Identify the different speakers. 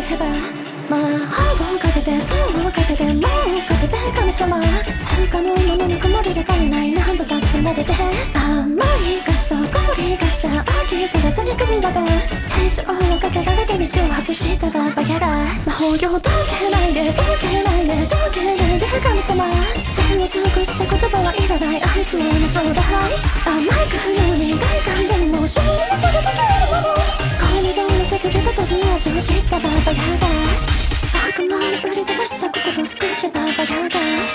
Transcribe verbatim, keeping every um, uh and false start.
Speaker 1: へば魔法をかけて、数をかけて、魔をかけて神様不可能ものぬくもりじゃ足りない何度だって撫でて甘い菓子と氷菓子飽きてらずに首輪が天使をかけられて道を外したババヤが魔法よ解けないで解けないで解けないで神様全を尽くした言葉はいらない愛想のちょうだい甘い感動に外観でも勝利されてくれるもの氷を乗せすぎたとず味を知ったババヤが悪魔に売り飛ばした心を救ってババヤが